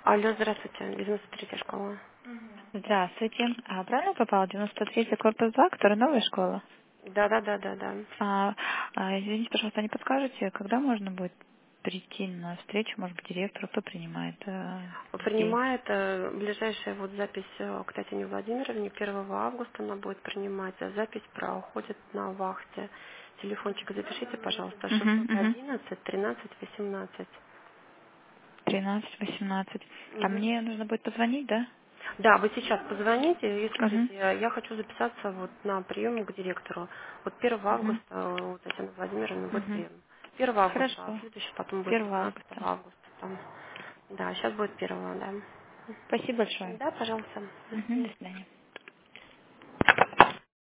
Алло, здравствуйте, 93-я школа. Здравствуйте. Правильно попала? 93-й корпус 2, которая новая школа. Да. Извините, пожалуйста, не подскажете, когда можно будет прийти на встречу, может быть, директору, кто принимает детей? Принимает ближайшая вот запись к Татьяне Владимировне 1 августа она будет принимать, а запись проходит на вахте. Телефончик запишите, пожалуйста, Угу. 611 13 18. 13-18. А Мгм. мне нужно будет позвонить, да? Да, вы сейчас позвоните и Угу. скажите, я хочу записаться вот на прием к директору. Вот 1 Угу. августа у Татьяны Владимировны будет Угу. прием. 1 августа, а Хорошо. следующий потом будет 1 15 августа. августа. Там. Да, сейчас будет 1, да. Спасибо большое. Да, пожалуйста. До Угу. До свидания. свидания.